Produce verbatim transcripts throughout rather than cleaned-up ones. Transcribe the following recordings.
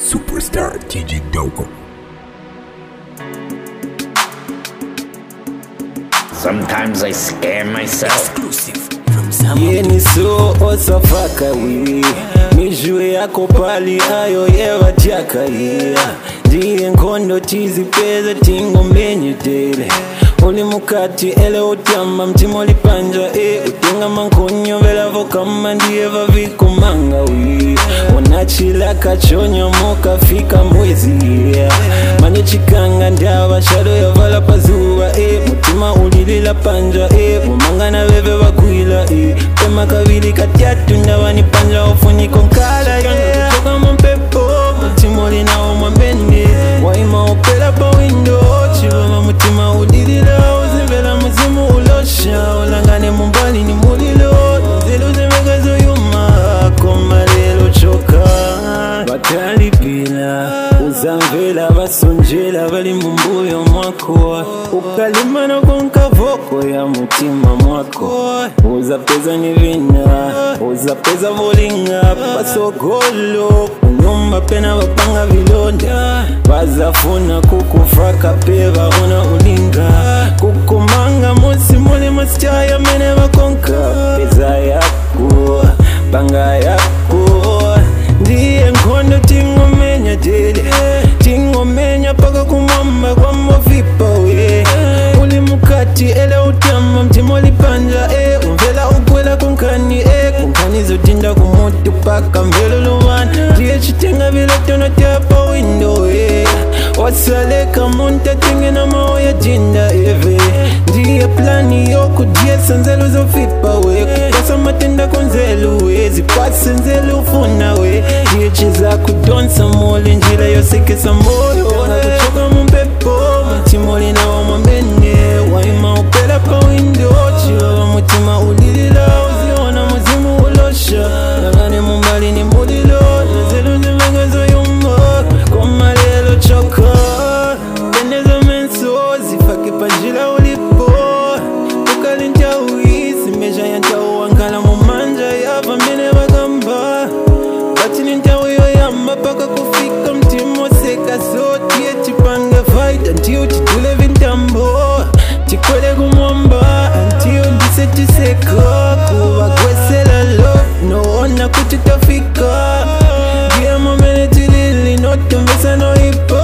Superstar T J Dogo. Sometimes I scare myself. Exclusive from Sam. Yeni so osafaka we Mijue yako pali ayo yewa tiaka yeah. Ndiye nkondo tizi peza tingo menye dele Uli mukati ele utama mtima ulipanja eh. Utenga mankonyo vela vokama ndiye vaviku manga we Wanachila kachonyo moka fika mwezi yeah. Manye chikanga ndawa shadow ya vala pazuwa eh. Mutima ulilila panja eh. Mumanga veve wakuila eh. Pema kavili katiatu ndawa ni panja ufuniko nkala yeah. Kutoka mpepo mutima ulina umambene Waima upela pa window Chivama mutima ulilila Uzimvela muzimu ulosha Ulangane mumbali ni mulilo Zelu zemekazo yuma Koma lelo choka Batali pila Uzamvela basonjela Bali mumbuyo mwako Ukalimana konka voko ya mutima mwako Uzapeza ni vina Uzapeza volinga Basogolo Kunyumba pena wapanga vilonda Bazafuna kukufraka peva una ulinga Kukumanga musi muli masichaya mene wakonka Peza yako, banga yako Ndiye nkondo tingo menya dele Tingo menya paka kumamba kwa mwavipa we Uli mukati ele utama mtimo lipanja eh. Umvela ukwela kunkani eh. Kunkani zotinda kumutu paka mvelo luwana Ndiye chitenga vila tono tepa window eh. Wasaleka munta tinge na mao ya jinda eve Ndiye plani yoku diye sanzelu zofipa we Kukosa matenda konzelu we Zipasi nzelu ufuna we Ndiye chiza kudonsa mole njila yoseke sa moyo Kuchoka mpepo Mtimoli na wamambene Waima upela pa window Chiwa mutima ulilila Uziona muzimu ulosha Nangane mumbali ni mulilo Nazelu zimegazo yumbo Koma lelo choka Tendezo menso Zifake panjila ulipo Ukalinja uisi Meja yanta uankala mumanja Yava mene wagamba Batini nta uyo yamba Paka kufika mtimo seka soti Etipange fight Until chitule vintambo Chikwele kumwamba Until ndise chiseka Kuwa kwesela love No ona kututafika Gia momene tilili Noto mbesa no hipo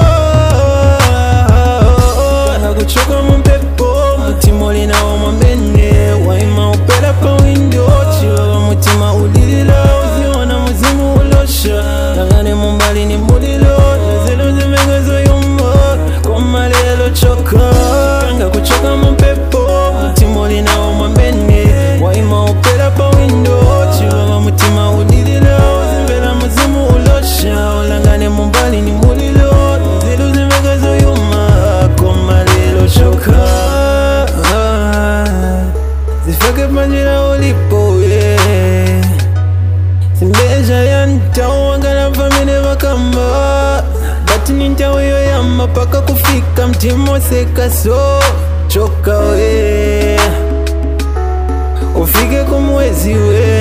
Kuchoka mpepo Mutimoli na wamambene Waima upela pa window Chiwa mutima ulilila Uziona muzimu ulosha Nangane mumbali ni mulilo Nazelu zimegazo yumbo Koma lelo choka Kuchoka mpepo Mutimoli na wamambene Waima upela pa window Chiwa mutima ulilila Uzimvela muzimu ulosha Ulangane mumbali ni mulilo Nazelu zimegazo yuma Koma lelo choka Zifake panjila ulipo yeah. Simbeja yanta uangana famine wakamba Batini nta uyo yamba paka kufika mtimo seka so Choka we Ufike kumwezi we